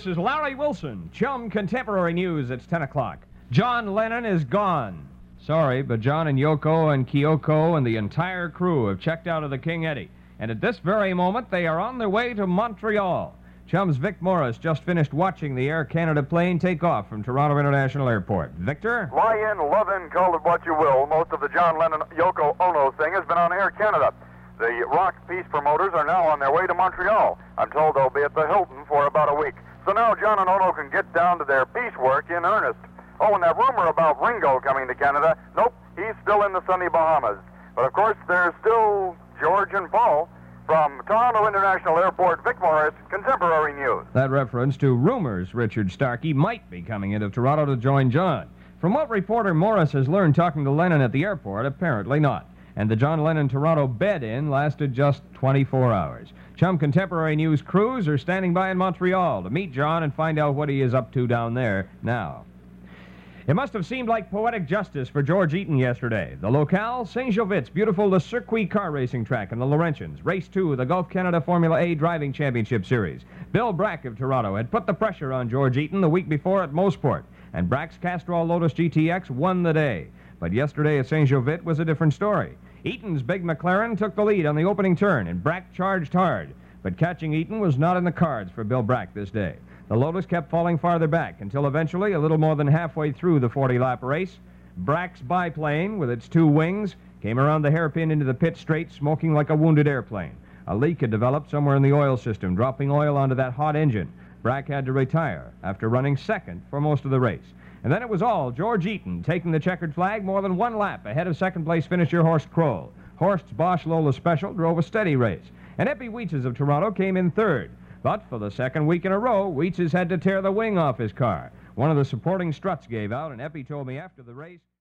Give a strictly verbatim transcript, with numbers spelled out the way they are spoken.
This is Larry Wilson, Chum Contemporary News. It's ten o'clock. John Lennon is gone. Sorry, but John and Yoko and Kyoko and the entire crew have checked out of the King Eddie. And at this very moment, they are on their way to Montreal. Chum's Vic Morris just finished watching the Air Canada plane take off from Toronto International Airport. Victor? Lie in, love in, call it what you will. Most of the John Lennon-Yoko Ono thing has been on Air Canada. The rock peace promoters are now on their way to Montreal. I'm told they'll be at the Hilton for about a week. So now John and Ono can get down to their peace work in earnest. Oh, and that rumor about Ringo coming to Canada, nope, he's still in the sunny Bahamas. But of course, there's still George and Paul. From Toronto International Airport, Vic Morris, Contemporary News. That reference to rumors Richard Starkey might be coming into Toronto to join John. From what reporter Morris has learned talking to Lennon at the airport, apparently not. And the John Lennon Toronto bed-in lasted just twenty-four hours. Chum Contemporary News crews are standing by in Montreal to meet John and find out what he is up to down there now. It must have seemed like poetic justice for George Eaton yesterday. The locale, Saint-Jovit's beautiful Le Circuit car racing track in the Laurentians. Race two of the Gulf Canada Formula A Driving Championship Series. Bill Brack of Toronto had put the pressure on George Eaton the week before at Mosport, and Brack's Castrol Lotus G T X won the day. But yesterday at Saint-Jovit was a different story. Eaton's big McLaren took the lead on the opening turn, and Brack charged hard. But catching Eaton was not in the cards for Bill Brack this day. The Lotus kept falling farther back until eventually, a little more than halfway through the forty-lap race, Brack's biplane, with its two wings, came around the hairpin into the pit straight, smoking like a wounded airplane. A leak had developed somewhere in the oil system, dropping oil onto that hot engine. Brack had to retire after running second for most of the race. And then it was all George Eaton taking the checkered flag more than one lap ahead of second-place finisher Horst Kroll. Horst's Bosch Lola Special drove a steady race, and Eppie Weetzes of Toronto came in third. But for the second week in a row, Weetzes had to tear the wing off his car. One of the supporting struts gave out, and Eppie told me after the race...